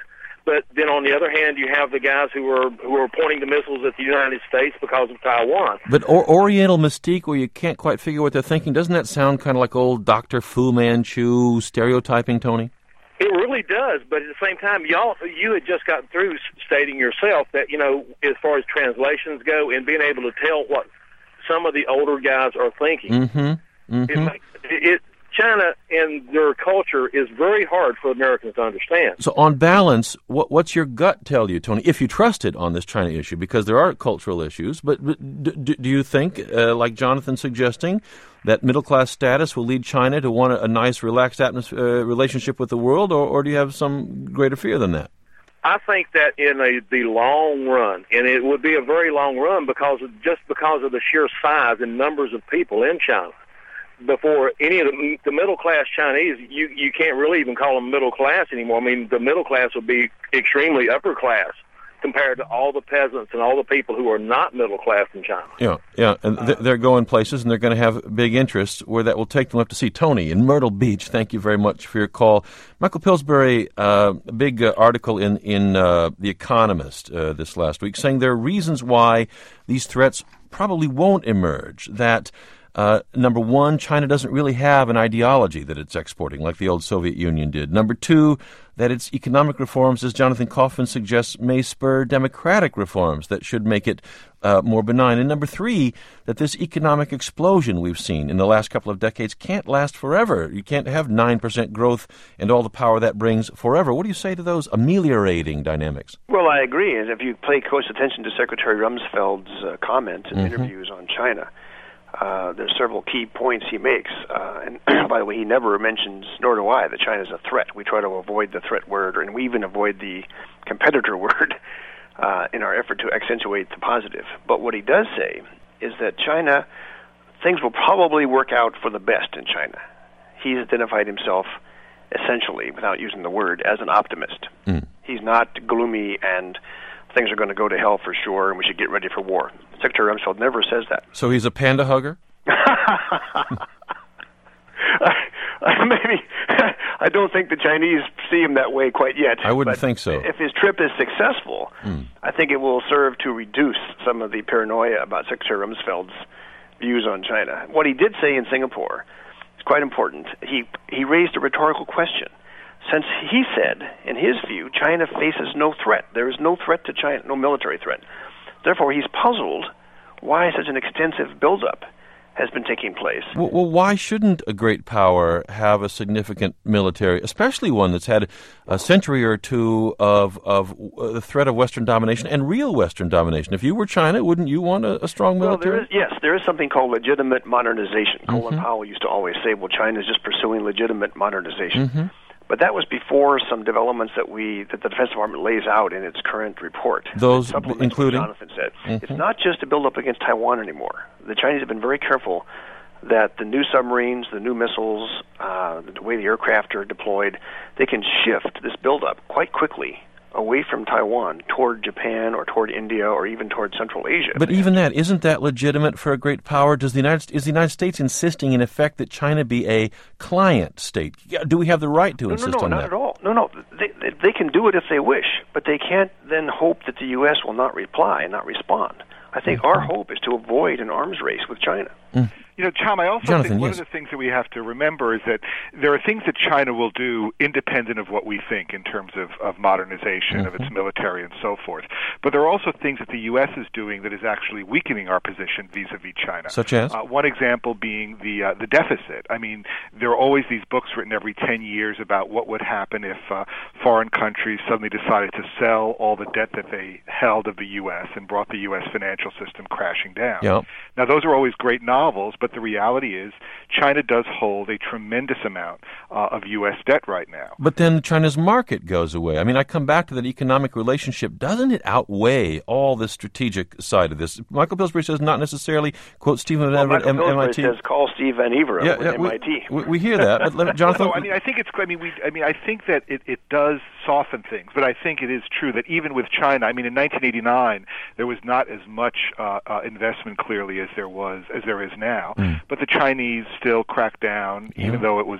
[SPEAKER 7] But then on the other hand, you have the guys who are who are pointing the missiles at the United States because of Taiwan.
[SPEAKER 1] But or, Oriental mystique, where you can't quite figure what they're thinking, doesn't that sound kind of like old Doctor Fu Manchu stereotyping, Tony?
[SPEAKER 7] It really does, but at the same time, y'all, you had just gotten through stating yourself that, you know, as far as translations go and being able to tell what some of the older guys are thinking,
[SPEAKER 1] mm-hmm. Mm-hmm.
[SPEAKER 7] It, makes, it China and their culture is very hard for Americans to understand.
[SPEAKER 1] So on balance, what, what's your gut tell you, Tony, if you trust it on this China issue? Because there are cultural issues, but, but do, do you think, uh, like Jonathan's suggesting, that middle-class status will lead China to want a, a nice, relaxed atmos- uh, relationship with the world, or, or do you have some greater fear than that?
[SPEAKER 7] I think that in a, the long run, and it would be a very long run because of, just because of the sheer size and numbers of people in China, before any of the, the middle-class Chinese, you, you can't really even call them middle-class anymore. I mean, the middle class will be extremely upper-class compared to all the peasants and all the people who are not middle-class in China.
[SPEAKER 1] Yeah, yeah, and th- they're going places, and they're going to have big interests where that will take them up to see. Tony in Myrtle Beach, thank you very much for your call. Michael Pillsbury, uh, a big uh, article in, in uh, The Economist uh, this last week saying there are reasons why these threats probably won't emerge, that Uh, number one, China doesn't really have an ideology that it's exporting like the old Soviet Union did. Number two, that its economic reforms, as Jonathan Kaufman suggests, may spur democratic reforms that should make it uh, more benign. And number three, that this economic explosion we've seen in the last couple of decades can't last forever. You can't have nine percent growth and all the power that brings forever. What do you say to those ameliorating dynamics?
[SPEAKER 3] Well, I agree. And if you pay close attention to Secretary Rumsfeld's uh, comments and
[SPEAKER 1] mm-hmm.
[SPEAKER 3] interviews on China, Uh, there's several key points he makes. Uh, and by the way, he never mentions, nor do I, that China is a threat. We try to avoid the threat word, and we even avoid the competitor word uh, in our effort to accentuate the positive. But what he does say is that China, things will probably work out for the best in China. He's identified himself essentially, without using the word, as an optimist.
[SPEAKER 1] Mm.
[SPEAKER 3] He's not gloomy and things are going to go to hell for sure, and we should get ready for war. Secretary Rumsfeld never says that.
[SPEAKER 1] So he's a panda hugger?
[SPEAKER 3] Maybe. I don't think the Chinese see him that way quite yet.
[SPEAKER 1] I wouldn't
[SPEAKER 3] but
[SPEAKER 1] think so.
[SPEAKER 3] If his trip is successful, mm. I think it will serve to reduce some of the paranoia about Secretary Rumsfeld's views on China. What he did say in Singapore is quite important. He he raised a rhetorical question. Since he said, in his view, China faces no threat. There is no threat to China, no military threat. Therefore, he's puzzled why such an extensive buildup has been taking place.
[SPEAKER 1] Well, well, why shouldn't a great power have a significant military, especially one that's had a century or two of of the threat of Western domination and real Western domination? If you were China, wouldn't you want a, a strong military?
[SPEAKER 3] Well, there is, yes, there is something called legitimate modernization. Mm-hmm. Colin Powell used to always say, well, China is just pursuing legitimate modernization. Mm-hmm. But that was before some developments that we that the Defense Department lays out in its current report.
[SPEAKER 1] Those including?
[SPEAKER 3] Jonathan said. Mm-hmm. It's not just a build-up against Taiwan anymore. The Chinese have been very careful that the new submarines, the new missiles, uh, the way the aircraft are deployed, they can shift this build-up quite quickly away from Taiwan toward Japan or toward India or even toward Central Asia.
[SPEAKER 1] But even that, isn't that legitimate for a great power? Does the United is the United States insisting in effect that China be a client state? Do we have the right to
[SPEAKER 3] no,
[SPEAKER 1] insist
[SPEAKER 3] no, no,
[SPEAKER 1] on
[SPEAKER 3] that?
[SPEAKER 1] that?
[SPEAKER 3] No, not at all. No, no. They, they, they can do it if they wish, but they can't then hope that the U S will not reply and not respond. I think mm-hmm. our hope is to avoid an arms race with China.
[SPEAKER 1] Mm.
[SPEAKER 4] You know, Tom, I also
[SPEAKER 1] Jonathan,
[SPEAKER 4] think one
[SPEAKER 1] yes.
[SPEAKER 4] of the things that we have to remember is that there are things that China will do independent of what we think in terms of, of modernization, mm-hmm. of its military and so forth. But there are also things that the U S is doing that is actually weakening our position vis-a-vis China.
[SPEAKER 1] Such as?
[SPEAKER 4] Uh, one example being the uh, the deficit. I mean, there are always these books written every ten years about what would happen if uh, foreign countries suddenly decided to sell all the debt that they held of the U S and brought the U S financial system crashing down.
[SPEAKER 1] Yep.
[SPEAKER 4] Now, those are always great novels, but the reality is China does hold a tremendous amount uh, of U S debt right now.
[SPEAKER 1] But then China's market goes away. I mean, I come back to that economic relationship. Doesn't it outweigh all the strategic side of this? Michael Pillsbury says not necessarily, quote Stephen
[SPEAKER 3] well,
[SPEAKER 1] Van
[SPEAKER 3] Michael
[SPEAKER 1] M I T.
[SPEAKER 3] says call Steve Van Everen
[SPEAKER 1] yeah,
[SPEAKER 3] with
[SPEAKER 1] yeah,
[SPEAKER 3] M I T.
[SPEAKER 1] We, we hear that. But let, Jonathan,
[SPEAKER 4] no, I mean, I think it's. I mean, we. I mean, I think that it, it does soften things, but I think it is true that even with China, I mean, in nineteen eighty-nine, there was not as much uh, uh, investment clearly as there was as there is now. Mm. But the Chinese still cracked down, even yeah. though it was a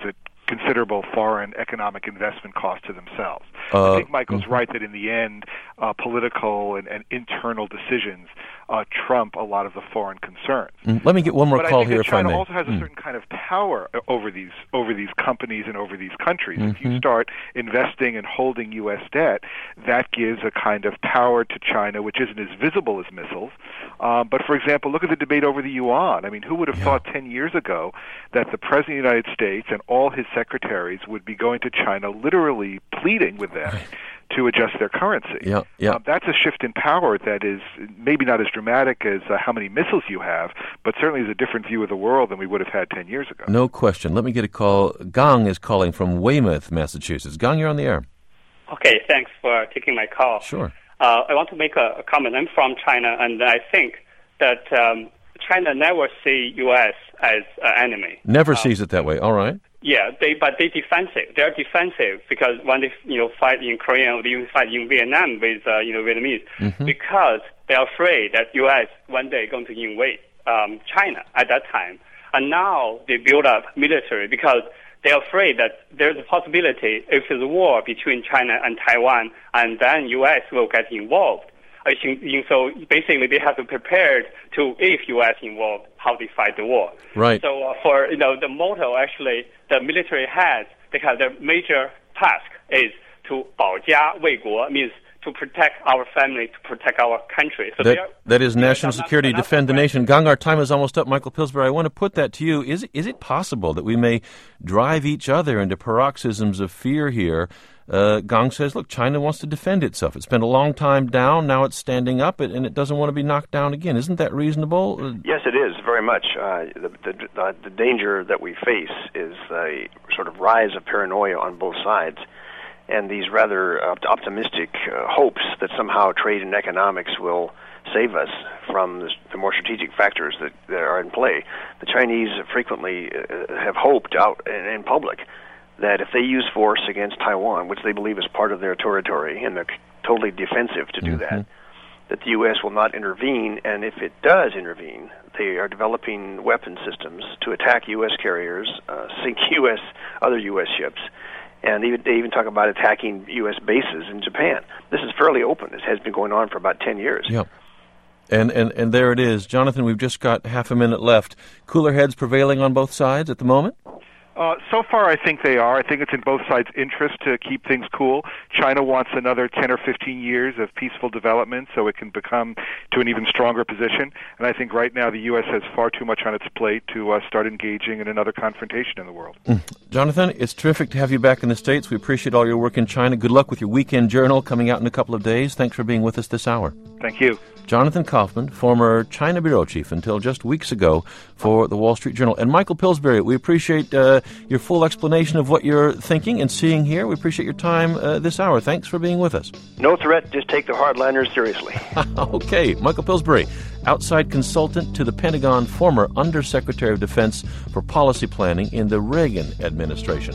[SPEAKER 4] considerable foreign economic investment cost to themselves.
[SPEAKER 1] Uh,
[SPEAKER 4] I think Michael's
[SPEAKER 1] mm-hmm.
[SPEAKER 4] right that in the end, uh, political and, and internal decisions uh, trump a lot of the foreign concerns.
[SPEAKER 1] Mm, let me get one more
[SPEAKER 4] but
[SPEAKER 1] call
[SPEAKER 4] I think
[SPEAKER 1] here,
[SPEAKER 4] that
[SPEAKER 1] if I
[SPEAKER 4] China
[SPEAKER 1] may.
[SPEAKER 4] also has a
[SPEAKER 1] mm.
[SPEAKER 4] certain kind of power over these over these companies and over these countries.
[SPEAKER 1] Mm-hmm.
[SPEAKER 4] If you start investing and holding U S debt, that gives a kind of power to China, which isn't as visible as missiles. Um, but, for example, look at the debate over the yuan. I mean, who would have
[SPEAKER 1] Yeah.
[SPEAKER 4] thought ten years ago that the President of the United States and all his secretaries would be going to China, literally pleading with them
[SPEAKER 1] Right.
[SPEAKER 4] to adjust their currency?
[SPEAKER 1] Yeah, yeah.
[SPEAKER 4] Um, that's a shift in power that is maybe not as dramatic as uh, how many missiles you have, but certainly is a different view of the world than we would have had ten years ago.
[SPEAKER 1] No question. Let me get a call. Gang is calling from Weymouth, Massachusetts. Gang, you're on the air.
[SPEAKER 8] Okay, thanks for taking my call.
[SPEAKER 1] Sure.
[SPEAKER 8] Uh, I want to make a, a comment. I'm from China, and I think that um, China never see U S as an enemy.
[SPEAKER 1] Never
[SPEAKER 8] Um,
[SPEAKER 1] sees it that way. All right.
[SPEAKER 8] Yeah, they but they defensive. They're defensive because when they you know fight in Korea or they even fight in Vietnam with uh, you know Vietnamese,
[SPEAKER 1] Mhm.
[SPEAKER 8] because they're afraid that U S one day going to invade um, China at that time, and now they build up military because they're afraid that there's a possibility if there's a war between China and Taiwan, and then U S will get involved. I think so. Basically, they have to prepare to if U S involved, how they fight the war.
[SPEAKER 1] Right.
[SPEAKER 8] So uh, for you know the motto, actually, the military has they have their major task is to 保家卫国, means to protect our family, to protect our country. So
[SPEAKER 1] That,
[SPEAKER 8] they are,
[SPEAKER 1] that is
[SPEAKER 8] they are
[SPEAKER 1] national
[SPEAKER 8] not-
[SPEAKER 1] security,
[SPEAKER 8] they're not
[SPEAKER 1] defend the
[SPEAKER 8] aggressive.
[SPEAKER 1] nation. Gang, our time is almost up. Michael Pillsbury, I want to put that to you. Is, is it possible that we may drive each other into paroxysms of fear here? Uh, Gang says, look, China wants to defend itself. It's been a long time down. Now it's standing up, and it doesn't want to be knocked down again. Isn't that reasonable? Uh,
[SPEAKER 3] Yes, it is, very much. Uh, the, the, the, the danger that we face is a sort of rise of paranoia on both sides, and these rather uh, optimistic uh, hopes that somehow trade and economics will save us from the, the more strategic factors that, that are in play. The Chinese frequently uh, have hoped out in, in public that if they use force against Taiwan, which they believe is part of their territory, and they're totally defensive to do
[SPEAKER 1] Mhm.
[SPEAKER 3] that, that the U S will not intervene, and if it does intervene, they are developing weapon systems to attack U S carriers, uh, sink U S other U S ships, and even, they even talk about attacking U S bases in Japan. This is fairly open. This has been going on for about ten years.
[SPEAKER 1] Yep. And, and, and there it is. Jonathan, we've just got half a minute left. Cooler heads prevailing on both sides at the moment?
[SPEAKER 4] Uh, so far, I think they are. I think it's in both sides' interest to keep things cool. China wants another ten or fifteen years of peaceful development so it can become to an even stronger position. And I think right now the U S has far too much on its plate to uh, start engaging in another confrontation in the world.
[SPEAKER 1] Mm. Jonathan, it's terrific to have you back in the States. We appreciate all your work in China. Good luck with your weekend journal coming out in a couple of days. Thanks for being with us this hour.
[SPEAKER 4] Thank you.
[SPEAKER 1] Jonathan Kaufman, former China bureau chief until just weeks ago for the Wall Street Journal. And Michael Pillsbury, we appreciate uh, your full explanation of what you're thinking and seeing here. We appreciate your time uh, this hour. Thanks for being with us.
[SPEAKER 3] No threat, just take the hardliners seriously.
[SPEAKER 1] Okay, Michael Pillsbury, outside consultant to the Pentagon, former Undersecretary of Defense for Policy Planning in the Reagan administration.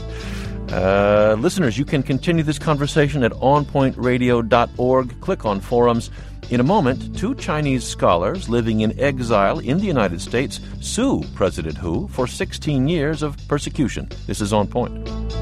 [SPEAKER 1] Uh, listeners, you can continue this conversation at on point radio dot org. Click on forums. In a moment, two Chinese scholars living in exile in the United States sue President Hu for sixteen years of persecution. This is On Point.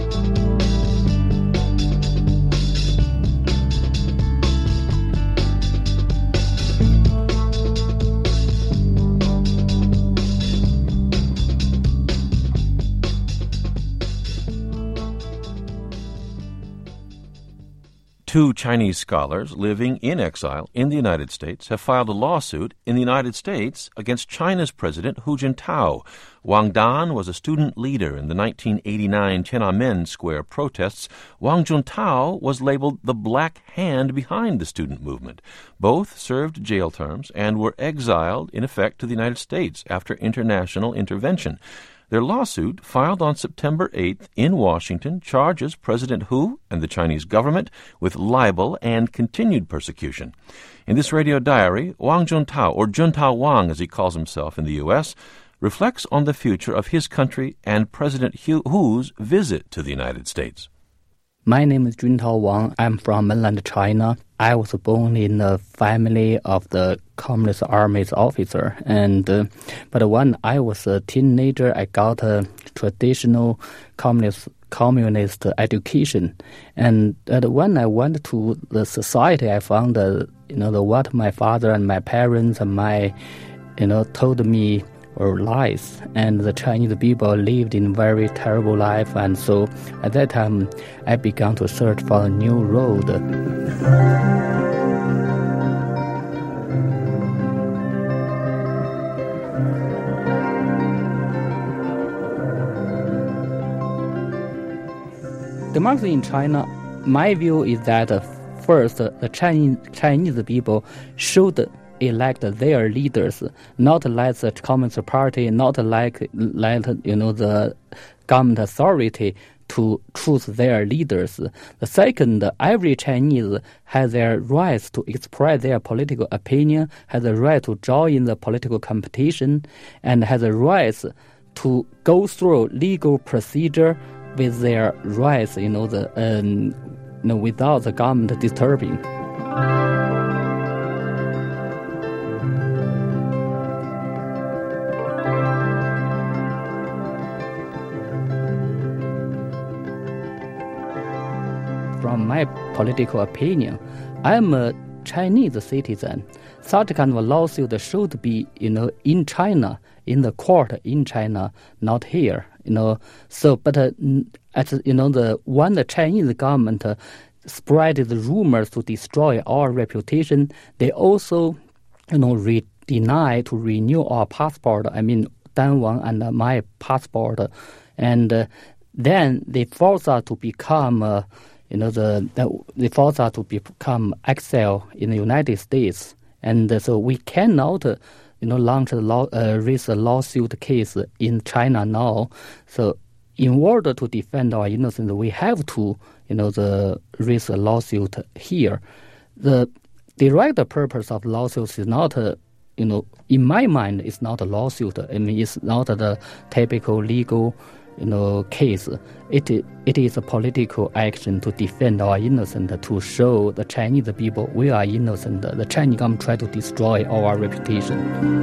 [SPEAKER 1] Two Chinese scholars living in exile in the United States have filed a lawsuit in the United States against China's President Hu Jintao. Wang Dan was a student leader in the nineteen eighty-nine Tiananmen Square protests. Wang Jintao was labeled the Black Hand behind the student movement. Both served jail terms and were exiled, in effect, to the United States after international intervention. Their lawsuit, filed on September eighth in Washington, charges President Hu and the Chinese government with libel and continued persecution. In this radio diary, Wang Jintao, or Juntao Wang as he calls himself in the U S, reflects on the future of his country and President Hu's visit to the United States.
[SPEAKER 9] My name is Juntao Wang. I'm from mainland China. I was born in the family of the Communist Army's officer, and uh, but when I was a teenager, I got a traditional Communist communist education. And uh, when I went to the society, I found uh, you know the, what my father and my parents and my you know told me were lies, and the Chinese people lived in very terrible life. And so at that time, I began to search for a new road. Democracy in China, my view is that uh, first, uh, the Chinese Chinese people should elect their leaders, not like the Communist Party, not like like you know the government authority to choose their leaders. The second, every Chinese has their rights to express their political opinion, has the right to join the political competition, and has the rights to go through legal procedure with their rights, you know, the um, you know, without the government disturbing. From my political opinion, I'm a Chinese citizen. Such kind of a lawsuit should be, you know, in China, in the court in China, not here. You know, so but uh, at you know the when the Chinese government uh, spread the rumors to destroy our reputation, they also, you know, re- deny to renew our passport. I mean, Dan Wang and uh, my passport, and uh, then they force us to become, uh, you know, the, the they force us to become exile in the United States, and uh, so we cannot. Uh, You know, launch a law, uh, raise a lawsuit case in China now. So, in order to defend our innocence, we have to, you know, the raise a lawsuit here. The direct purpose of lawsuits is not, uh, you know, in my mind, it's not a lawsuit. I mean, it's not the typical legal, you know, case. It it is a political action to defend our innocence, to show the Chinese people we are innocent. The Chinese government try to destroy our reputation.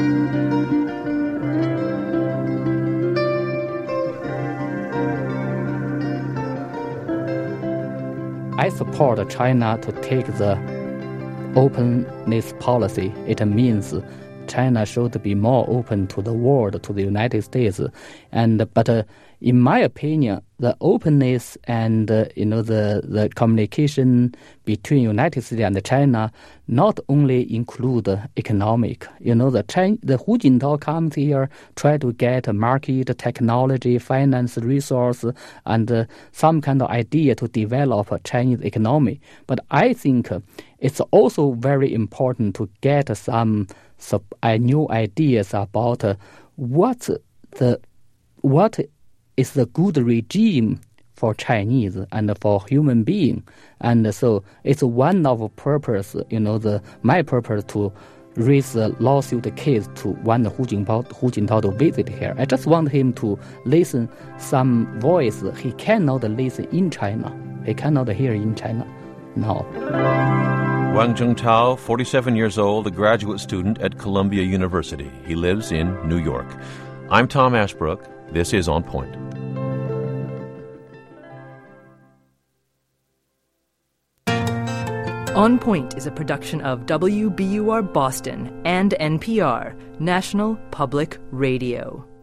[SPEAKER 9] I support China to take the openness policy. It means China should be more open to the world, to the United States, and but uh, in my opinion, the openness and uh, you know the, the communication between United States and China not only include uh, economic. You know the China, the Hu Jintao comes here, try to get a market, technology, finance, resource, and uh, some kind of idea to develop a Chinese economy. But I think uh, it's also very important to get some. So I new ideas about uh, what the what is the good regime for Chinese and for human being, and so it's one of purpose. You know, the my purpose to raise a lawsuit case to want Hu Jintao Hu Jintao to visit here. I just want him to listen some voice he cannot listen in China. He cannot hear in China now.
[SPEAKER 1] Wang Zhengtao, forty-seven years old, a graduate student at Columbia University. He lives in New York. I'm Tom Ashbrook. This is On Point.
[SPEAKER 10] On Point is a production of W B U R Boston and N P R, National Public Radio.